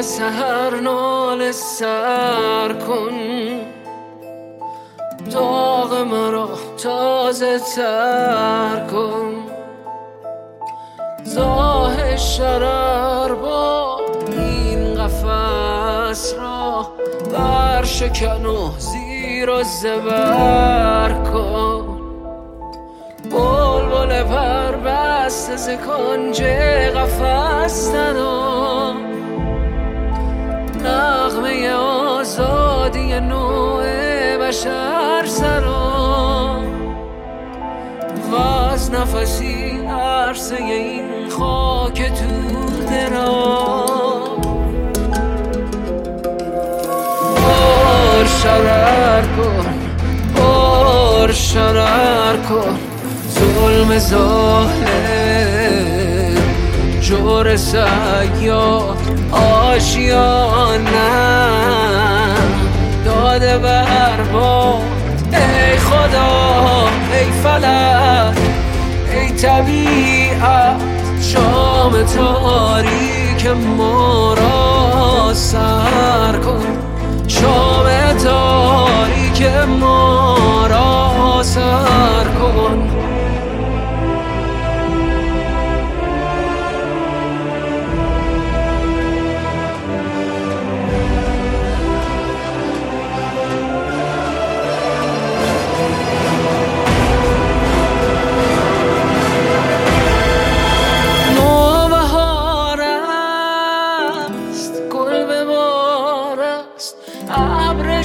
سحر ناله سر کن، داغ مرا تازه تر کن. زاه شرر با این قفس را برشکن و زیر و زبر کن. بلبل پر بسته ز کنج قفس تنها، نغمه آزادی نوع بشر سرا. و از نفسی عرصه این خاک توده را بار شرر کن، بار شرر کن. ظلم ظالم جور سیاد آشیانه داده برباد. ای خدا، ای فلک، ای طبیعت، شام تاریک ما را سر کن. شام تاریک ما را سر کن. ابر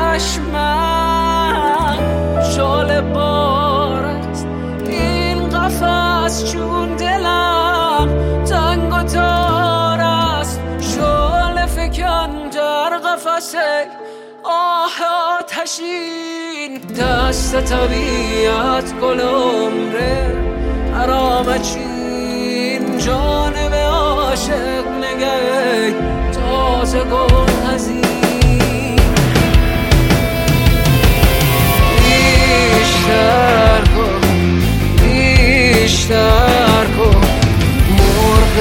چشمم شال بار است، این قفس چون دلم تنگ و تار است. شال فکن در قفس آه آتشین، دست طبیعت گل عمره حرام چین. جانب عاشق نگه تازه گل هزین. بیشتر کن، بیشتر کن. مرغ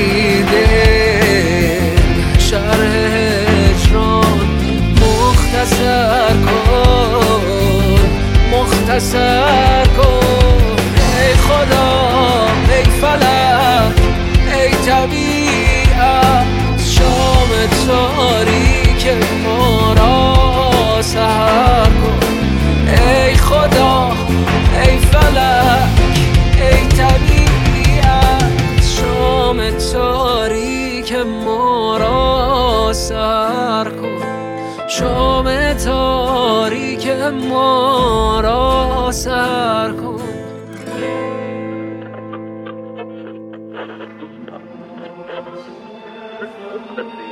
بیدل شرح هجران مختصر کن، مختصر کن. ای خدا، ای فلک، ای طبیعت، شام تاریک ما را سحر کن. ای خدا، ای فلک، ای طبیعت، شام تاریک ما را سحر کن. شام تاریک ما را سحر کن.